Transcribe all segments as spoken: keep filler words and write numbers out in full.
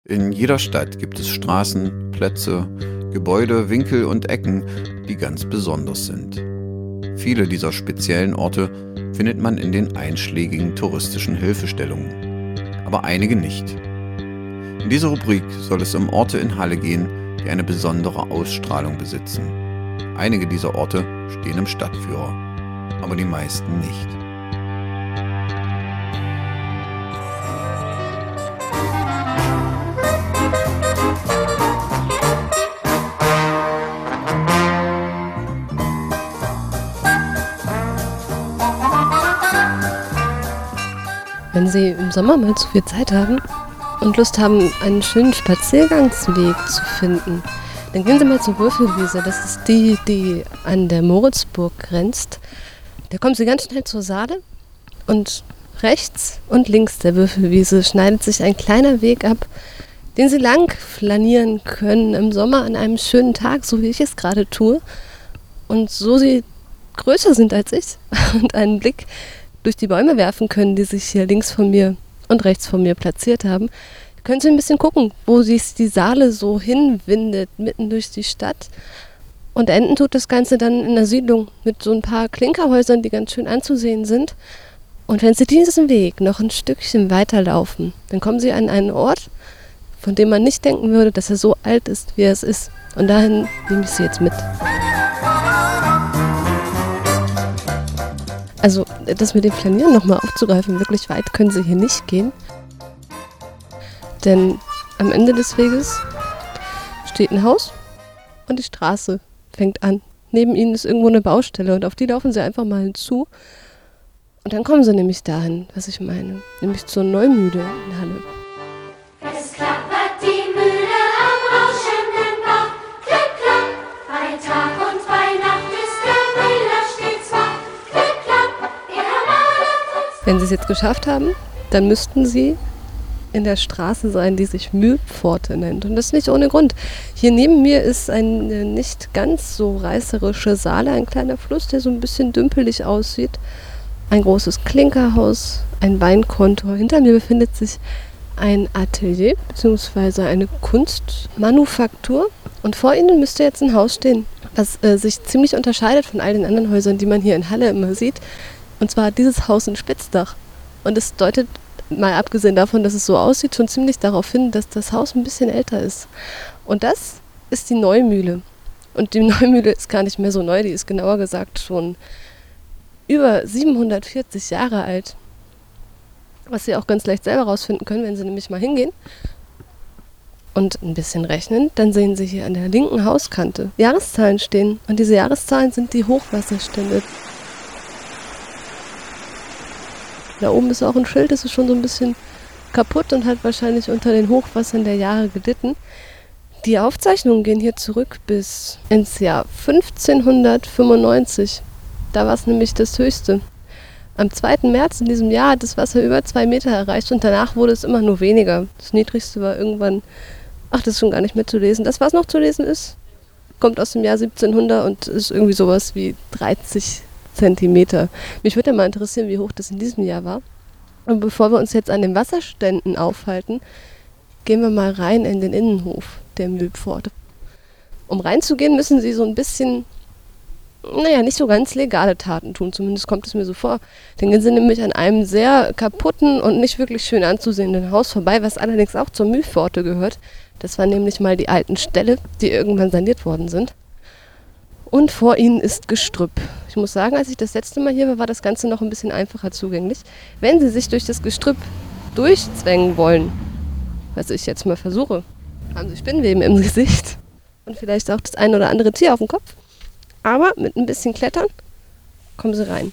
In jeder Stadt gibt es Straßen, Plätze, Gebäude, Winkel und Ecken, die ganz besonders sind. Viele dieser speziellen Orte findet man in den einschlägigen touristischen Hilfestellungen, aber einige nicht. In dieser Rubrik soll es um Orte in Halle gehen, die eine besondere Ausstrahlung besitzen. Einige dieser Orte stehen im Stadtführer, aber die meisten nicht. Wenn Sie im Sommer mal zu viel Zeit haben und Lust haben, einen schönen Spaziergangsweg zu finden, dann gehen Sie mal zur Würfelwiese. Das ist die, die an der Moritzburg grenzt. Da kommen Sie ganz schnell zur Saale und rechts und links der Würfelwiese schneidet sich ein kleiner Weg ab, den Sie lang flanieren können im Sommer an einem schönen Tag, so wie ich es gerade tue. Und so Sie größer sind als ich und einen Blick durch die Bäume werfen können, die sich hier links von mir und rechts von mir platziert haben, können Sie ein bisschen gucken, wo sich die Saale so hinwindet, mitten durch die Stadt. Und enden tut das Ganze dann in der Siedlung mit so ein paar Klinkerhäusern, die ganz schön anzusehen sind. Und wenn Sie diesen Weg noch ein Stückchen weiterlaufen, dann kommen Sie an einen Ort, von dem man nicht denken würde, dass er so alt ist, wie er es ist. Und dahin nehme ich Sie jetzt mit. Also das mit dem Flanieren nochmal aufzugreifen, wirklich weit können Sie hier nicht gehen. Denn am Ende des Weges steht ein Haus und die Straße fängt an. Neben Ihnen ist irgendwo eine Baustelle und auf die laufen Sie einfach mal hinzu. Und dann kommen Sie nämlich dahin, was ich meine, nämlich zur Neumühle in Halle. Es klappert die Mühle am rauschenden Bach, klick, klack, bei Tag und bei Nacht ist der Müller stets wach, klick, klack, er mahlet uns. Wenn Sie es jetzt geschafft haben, dann müssten Sie in der Straße sein, die sich Mühlpforte nennt. Und das ist nicht ohne Grund. Hier neben mir ist eine nicht ganz so reißerische Saale, ein kleiner Fluss, der so ein bisschen dümpelig aussieht. Ein großes Klinkerhaus, ein Weinkontor. Hinter mir befindet sich ein Atelier bzw. eine Kunstmanufaktur. Und vor Ihnen müsste jetzt ein Haus stehen, das äh, sich ziemlich unterscheidet von all den anderen Häusern, die man hier in Halle immer sieht. Und zwar hat dieses Haus ein Spitzdach. Und es deutet, mal abgesehen davon, dass es so aussieht, schon ziemlich darauf hin, dass das Haus ein bisschen älter ist. Und das ist die Neumühle. Und die Neumühle ist gar nicht mehr so neu, die ist genauer gesagt schon über siebenhundertvierzig Jahre alt. Was Sie auch ganz leicht selber rausfinden können, wenn Sie nämlich mal hingehen und ein bisschen rechnen, dann sehen Sie hier an der linken Hauskante Jahreszahlen stehen. Und diese Jahreszahlen sind die Hochwasserstände. Da oben ist auch ein Schild, das ist schon so ein bisschen kaputt und hat wahrscheinlich unter den Hochwassern der Jahre gelitten. Die Aufzeichnungen gehen hier zurück bis ins Jahr fünfzehnhundertfünfundneunzig. Da war es nämlich das Höchste. Am zweiten März in diesem Jahr hat das Wasser über zwei Meter erreicht und danach wurde es immer nur weniger. Das Niedrigste war irgendwann, ach, das ist schon gar nicht mehr zu lesen. Das, was noch zu lesen ist, kommt aus dem Jahr siebzehnhundert und ist irgendwie sowas wie dreißig Zentimeter. Mich würde ja mal interessieren, wie hoch das in diesem Jahr war. Und bevor wir uns jetzt an den Wasserständen aufhalten, gehen wir mal rein in den Innenhof der Mühlpforte. Um reinzugehen, müssen Sie so ein bisschen, naja, nicht so ganz legale Taten tun, zumindest kommt es mir so vor. Dann gehen Sie nämlich an einem sehr kaputten und nicht wirklich schön anzusehenden Haus vorbei, was allerdings auch zur Mühlpforte gehört. Das waren nämlich mal die alten Ställe, die irgendwann saniert worden sind. Und vor ihnen ist Gestrüpp. Ich muss sagen, als ich das letzte Mal hier war, war das Ganze noch ein bisschen einfacher zugänglich. Wenn Sie sich durch das Gestrüpp durchzwängen wollen, was ich jetzt mal versuche, haben Sie Spinnweben im Gesicht und vielleicht auch das ein oder andere Tier auf dem Kopf. Aber mit ein bisschen Klettern kommen Sie rein.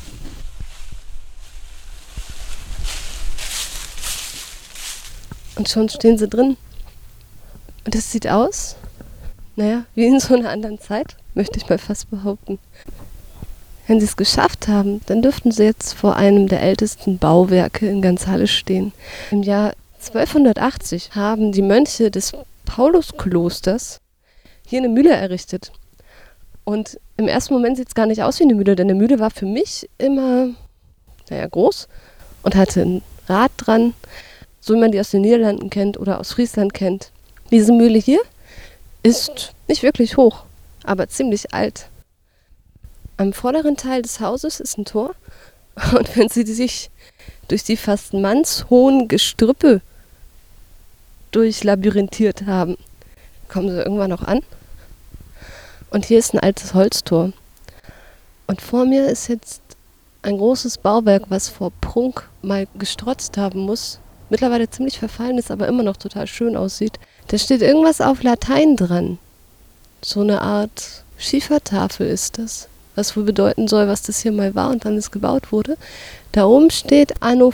Und schon stehen Sie drin. Und es sieht aus, naja, wie in so einer anderen Zeit, möchte ich mal fast behaupten. Wenn Sie es geschafft haben, dann dürften Sie jetzt vor einem der ältesten Bauwerke in ganz Halle stehen. Im Jahr zwölfhundertachtzig haben die Mönche des Paulusklosters hier eine Mühle errichtet. Und im ersten Moment sieht es gar nicht aus wie eine Mühle, denn eine Mühle war für mich immer, naja, groß und hatte ein Rad dran. so wie man die aus den Niederlanden kennt oder aus Friesland kennt. Diese Mühle hier ist nicht wirklich hoch, aber ziemlich alt. Am vorderen Teil des Hauses ist ein Tor und wenn Sie sich durch die fast mannshohen Gestrüppe durchlabyrinthiert haben, kommen Sie irgendwann noch an. Und hier ist ein altes Holztor. Und vor mir ist jetzt ein großes Bauwerk, was vor Prunk mal gestrotzt haben muss. Mittlerweile ziemlich verfallen ist, aber immer noch total schön aussieht. Da steht irgendwas auf Latein dran. So eine Art Schiefertafel ist das. Was wohl bedeuten soll, was das hier mal war und dann es gebaut wurde. Da oben steht Anno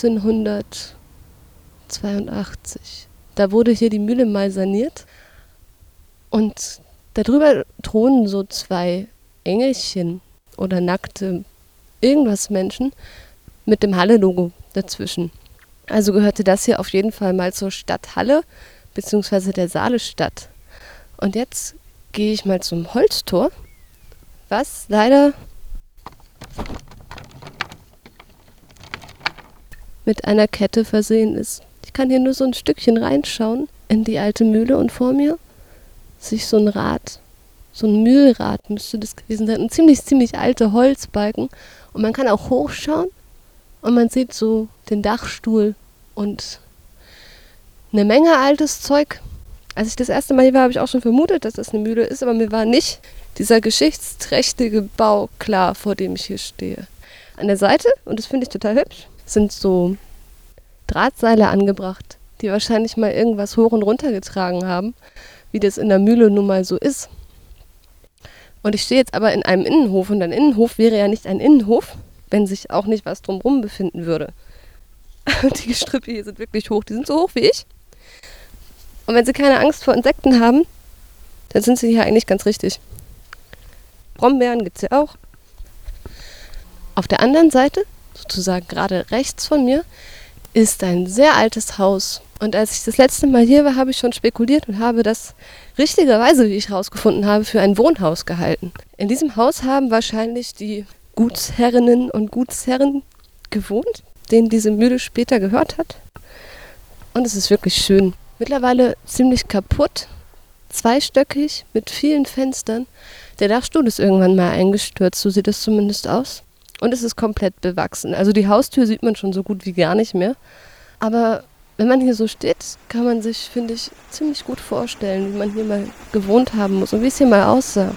fünfzehnhundertzweiundachtzig. Da wurde hier die Mühle mal saniert. Und darüber thronen so zwei Engelchen oder nackte irgendwas Menschen mit dem Halle-Logo dazwischen. Also gehörte das hier auf jeden Fall mal zur Stadt Halle, beziehungsweise der Saalestadt. Und jetzt gehe ich mal zum Holztor, was leider mit einer Kette versehen ist. Ich kann hier nur so ein Stückchen reinschauen in die alte Mühle und vor mir sich so ein Rad, so ein Mühlrad müsste das gewesen sein, ein ziemlich, ziemlich alter Holzbalken. Und man kann auch hochschauen und man sieht so den Dachstuhl und eine Menge altes Zeug. Als ich das erste Mal hier war, habe ich auch schon vermutet, dass das eine Mühle ist, aber mir war nicht dieser geschichtsträchtige Bau klar, vor dem ich hier stehe. An der Seite, und das finde ich total hübsch, sind so Drahtseile angebracht, die wahrscheinlich mal irgendwas hoch und runter getragen haben, wie das in der Mühle nun mal so ist. Und ich stehe jetzt aber in einem Innenhof und ein Innenhof wäre ja nicht ein Innenhof, wenn sich auch nicht was drumherum befinden würde. Die Gestrüppe hier sind wirklich hoch, die sind so hoch wie ich. Und wenn Sie keine Angst vor Insekten haben, dann sind Sie hier eigentlich ganz richtig. Brombeeren gibt es ja auch. Auf der anderen Seite, sozusagen gerade rechts von mir, ist ein sehr altes Haus. Und als ich das letzte Mal hier war, habe ich schon spekuliert und habe das richtigerweise, wie ich herausgefunden habe, für ein Wohnhaus gehalten. In diesem Haus haben wahrscheinlich die Gutsherrinnen und Gutsherren gewohnt, denen diese Mühle später gehört hat. Und es ist wirklich schön. Mittlerweile ziemlich kaputt, zweistöckig, mit vielen Fenstern. Der Dachstuhl ist irgendwann mal eingestürzt, so sieht es zumindest aus. Und es ist komplett bewachsen. Also die Haustür sieht man schon so gut wie gar nicht mehr. Aber wenn man hier so steht, kann man sich, finde ich, ziemlich gut vorstellen, wie man hier mal gewohnt haben muss und wie es hier mal aussah.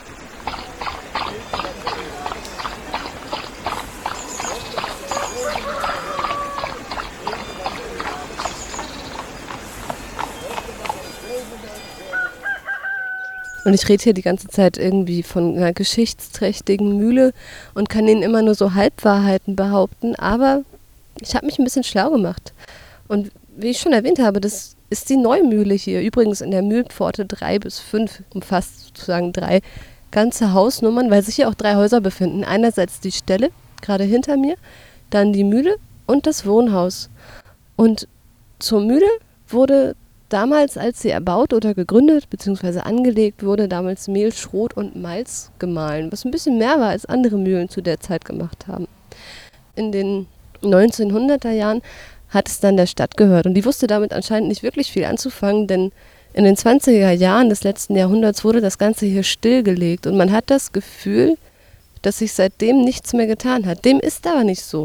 Und ich rede hier die ganze Zeit irgendwie von einer geschichtsträchtigen Mühle und kann Ihnen immer nur so Halbwahrheiten behaupten, aber ich habe mich ein bisschen schlau gemacht. Und wie ich schon erwähnt habe, das ist die Neumühle hier. Übrigens in der Mühlpforte drei bis fünf, umfasst sozusagen drei ganze Hausnummern, weil sich hier auch drei Häuser befinden. Einerseits die Stelle, gerade hinter mir, dann die Mühle und das Wohnhaus. Und zur Mühle wurde damals, als sie erbaut oder gegründet bzw. angelegt wurde, damals Mehl, Schrot und Malz gemahlen, was ein bisschen mehr war, als andere Mühlen zu der Zeit gemacht haben. In den neunzehnhunderter Jahren hat es dann der Stadt gehört und die wusste damit anscheinend nicht wirklich viel anzufangen, denn in den zwanziger Jahren des letzten Jahrhunderts wurde das Ganze hier stillgelegt und man hat das Gefühl, dass sich seitdem nichts mehr getan hat. Dem ist aber nicht so.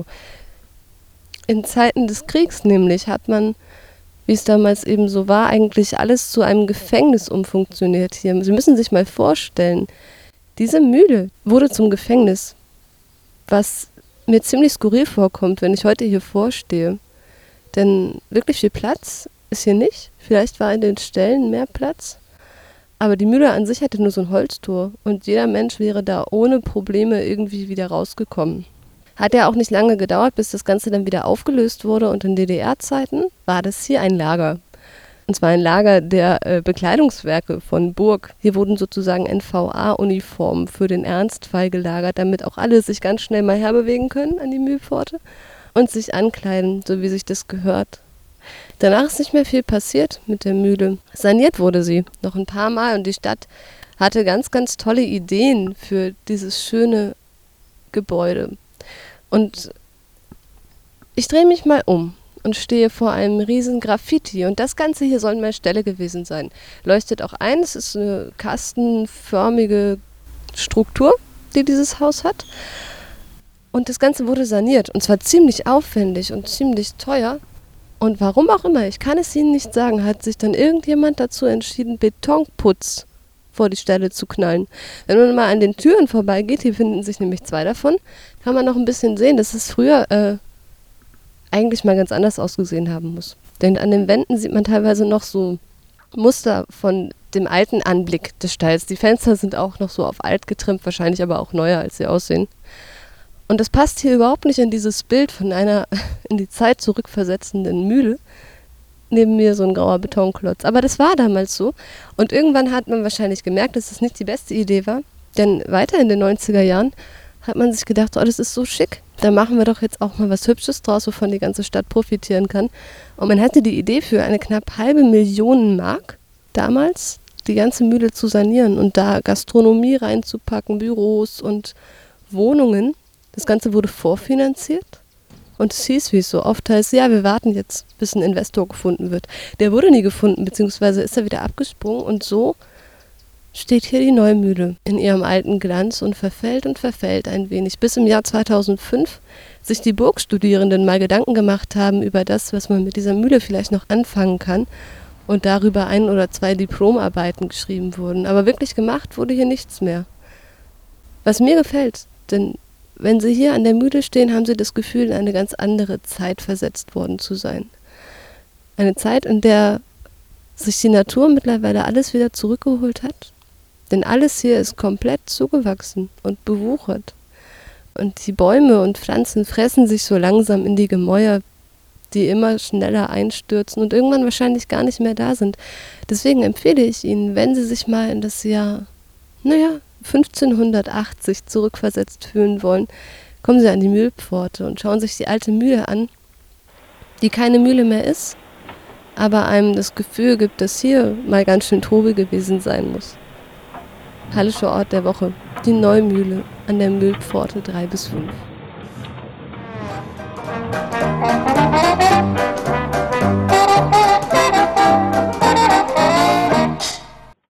In Zeiten des Kriegs nämlich hat man, wie es damals eben so war, eigentlich alles zu einem Gefängnis umfunktioniert hier. Sie müssen sich mal vorstellen, diese Mühle wurde zum Gefängnis, was mir ziemlich skurril vorkommt, wenn ich heute hier vorstehe. Denn wirklich viel Platz ist hier nicht. Vielleicht war in den Ställen mehr Platz. Aber die Mühle an sich hatte nur so ein Holztor und jeder Mensch wäre da ohne Probleme irgendwie wieder rausgekommen. Hat ja auch nicht lange gedauert, bis das Ganze dann wieder aufgelöst wurde und in D D R-Zeiten war das hier ein Lager. Und zwar ein Lager der äh, Bekleidungswerke von Burg. Hier wurden sozusagen N V A-Uniformen für den Ernstfall gelagert, damit auch alle sich ganz schnell mal herbewegen können an die Mühlpforte und sich ankleiden, so wie sich das gehört. Danach ist nicht mehr viel passiert mit der Mühle. Saniert wurde sie noch ein paar Mal und die Stadt hatte ganz, ganz tolle Ideen für dieses schöne Gebäude. Und ich drehe mich mal um und stehe vor einem riesen Graffiti. Und das Ganze hier soll mal Stelle gewesen sein. Leuchtet auch ein, es ist eine kastenförmige Struktur, die dieses Haus hat. Und das Ganze wurde saniert und zwar ziemlich aufwendig und ziemlich teuer. Und warum auch immer, ich kann es Ihnen nicht sagen, hat sich dann irgendjemand dazu entschieden, Betonputz vor die Stelle zu knallen. Wenn man mal an den Türen vorbeigeht, hier finden sich nämlich zwei davon, kann man noch ein bisschen sehen, dass es früher äh, eigentlich mal ganz anders ausgesehen haben muss. Denn an den Wänden sieht man teilweise noch so Muster von dem alten Anblick des Stalls. Die Fenster sind auch noch so auf alt getrimmt, wahrscheinlich aber auch neuer, als sie aussehen. Und das passt hier überhaupt nicht in dieses Bild von einer in die Zeit zurückversetzenden Mühle. Neben mir so ein grauer Betonklotz. Aber das war damals so. Und irgendwann hat man wahrscheinlich gemerkt, dass das nicht die beste Idee war. Denn weiter in den neunziger Jahren hat man sich gedacht, oh, das ist so schick. Da machen wir doch jetzt auch mal was Hübsches draus, wovon die ganze Stadt profitieren kann. Und man hatte die Idee für eine knapp halbe Million Mark damals, die ganze Mühle zu sanieren und da Gastronomie reinzupacken, Büros und Wohnungen. Das Ganze wurde vorfinanziert. Und es hieß, wie es so oft heißt, ja, wir warten jetzt, bis ein Investor gefunden wird. Der wurde nie gefunden, beziehungsweise ist er wieder abgesprungen. Und so steht hier die Neumühle in ihrem alten Glanz und verfällt und verfällt ein wenig. Bis im Jahr zweitausendfünf sich die Burgstudierenden mal Gedanken gemacht haben über das, was man mit dieser Mühle vielleicht noch anfangen kann. Und darüber ein oder zwei Diplomarbeiten geschrieben wurden. Aber wirklich gemacht wurde hier nichts mehr. Was mir gefällt, denn wenn Sie hier an der Mühle stehen, haben Sie das Gefühl, in eine ganz andere Zeit versetzt worden zu sein. Eine Zeit, in der sich die Natur mittlerweile alles wieder zurückgeholt hat. Denn alles hier ist komplett zugewachsen und bewuchert. Und die Bäume und Pflanzen fressen sich so langsam in die Gemäuer, die immer schneller einstürzen und irgendwann wahrscheinlich gar nicht mehr da sind. Deswegen empfehle ich Ihnen, wenn Sie sich mal in das Jahr, naja, fünfzehnhundertachtzig zurückversetzt fühlen wollen, kommen Sie an die Mühlpforte und schauen sich die alte Mühle an, die keine Mühle mehr ist, aber einem das Gefühl gibt, dass hier mal ganz schön Tobi gewesen sein muss. Hallischer Ort der Woche, die Neumühle an der Mühlpforte drei bis fünf.